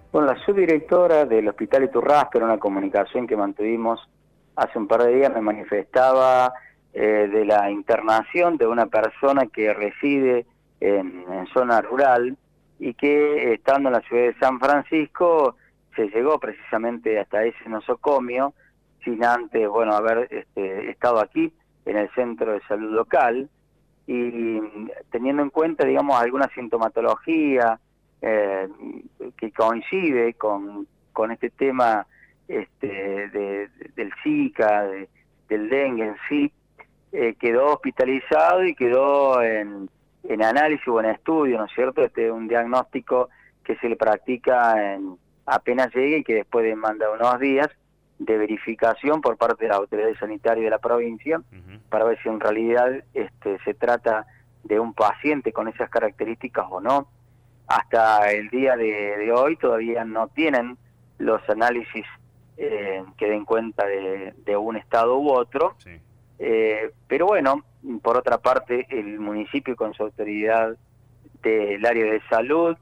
Bueno, la subdirectora del Hospital Iturraspe, en una comunicación que mantuvimos hace un par de días, me manifestaba de la internación de una persona que reside en zona rural y que estando en la ciudad de San Francisco se llegó precisamente hasta ese nosocomio sin antes, bueno, haber estado aquí en el centro de salud local y teniendo en cuenta, digamos, alguna sintomatología eh, que coincide con este tema del Zika, del dengue en sí, quedó hospitalizado y quedó en análisis o en estudio, ¿no es cierto? Un diagnóstico que se le practica apenas llegue y que después demanda unos días de verificación por parte de la autoridad sanitaria de la provincia para ver si en realidad se trata de un paciente con esas características o no. Hasta el día de hoy todavía no tienen los análisis que den cuenta de un estado u otro, Sí. pero bueno, por otra parte el municipio con su autoridad del área de salud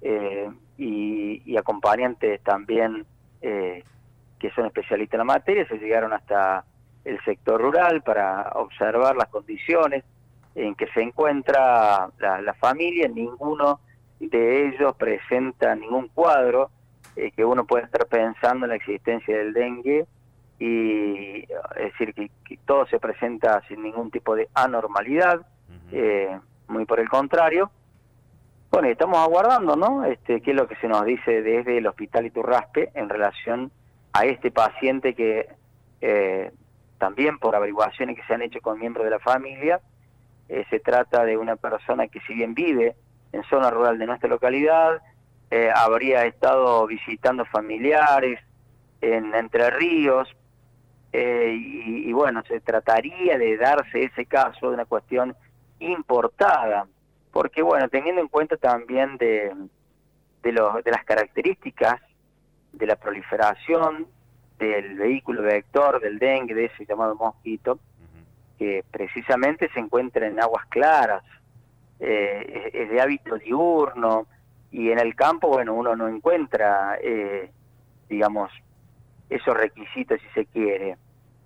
y acompañantes también que son especialistas en la materia, se llegaron hasta el sector rural para observar las condiciones en que se encuentra la familia. Ninguno de ellos presenta ningún cuadro que uno pueda estar pensando en la existencia del dengue, y es decir, que todo se presenta sin ningún tipo de anormalidad, muy por el contrario. Bueno, y estamos aguardando, ¿no? Qué es lo que se nos dice desde el Hospital Iturraspe en relación a este paciente que también por averiguaciones que se han hecho con miembros de la familia, se trata de una persona que si bien vive en zona rural de nuestra localidad, habría estado visitando familiares en Entre Ríos, y bueno, se trataría de darse ese caso de una cuestión importada, porque bueno, teniendo en cuenta también de las características de la proliferación del vehículo vector del dengue, de ese llamado mosquito, que precisamente se encuentra en aguas claras, es de hábito diurno, y en el campo, bueno, uno no encuentra, digamos, esos requisitos si se quiere,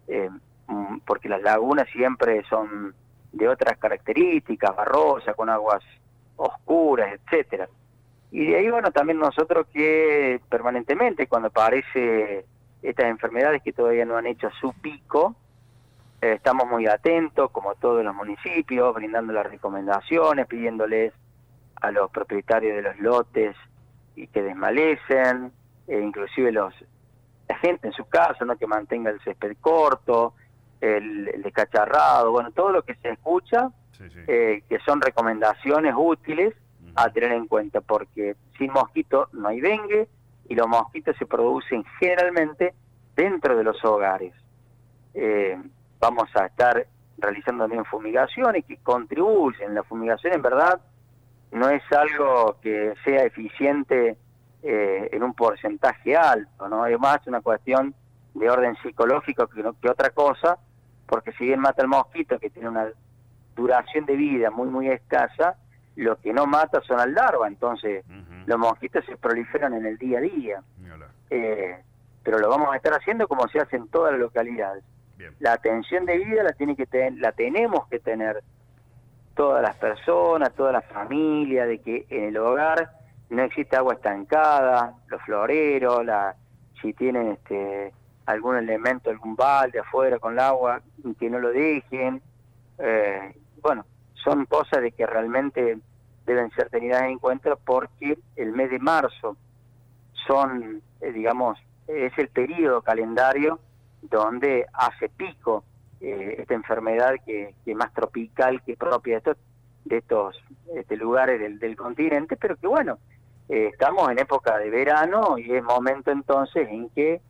porque las lagunas siempre son de otras características, barrosas, con aguas oscuras, etcétera. Y de ahí, bueno, también nosotros que permanentemente cuando aparece estas enfermedades que todavía no han hecho su pico, estamos muy atentos, como todos los municipios, brindando las recomendaciones, pidiéndoles a los propietarios de los lotes y que desmalecen, inclusive la gente en su casa, ¿no?, que mantenga el césped corto, el descacharrado, bueno, todo lo que se escucha, Sí, sí. que son recomendaciones útiles a tener en cuenta, porque sin mosquito no hay dengue y los mosquitos se producen generalmente dentro de los hogares. Vamos a estar realizando también fumigaciones que contribuyen. La fumigación en verdad no es algo que sea eficiente en un porcentaje alto, ¿no? Es más una cuestión de orden psicológico que otra cosa, porque si bien mata el mosquito, que tiene una duración de vida muy muy escasa, lo que no mata son al larva, entonces los mosquitos se proliferan en el día a día. Pero lo vamos a estar haciendo como se hace en todas las localidades. Bien. La atención de vida la tenemos que tener todas las personas, toda la familia, de que en el hogar no existe agua estancada, los floreros, si tienen algún elemento, algún balde afuera con el agua, que no lo dejen. Bueno, son cosas de que realmente deben ser tenidas en cuenta, porque el mes de marzo son, digamos, es el periodo calendario donde hace pico esta enfermedad que es más tropical que propia de estos lugares del continente, pero que bueno, estamos en época de verano y es momento entonces en que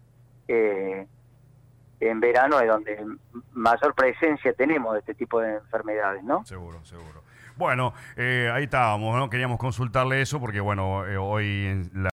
en verano es donde mayor presencia tenemos de este tipo de enfermedades, ¿no? Seguro, seguro. Bueno, ahí estábamos, ¿no? Queríamos consultarle eso porque, bueno, hoy en la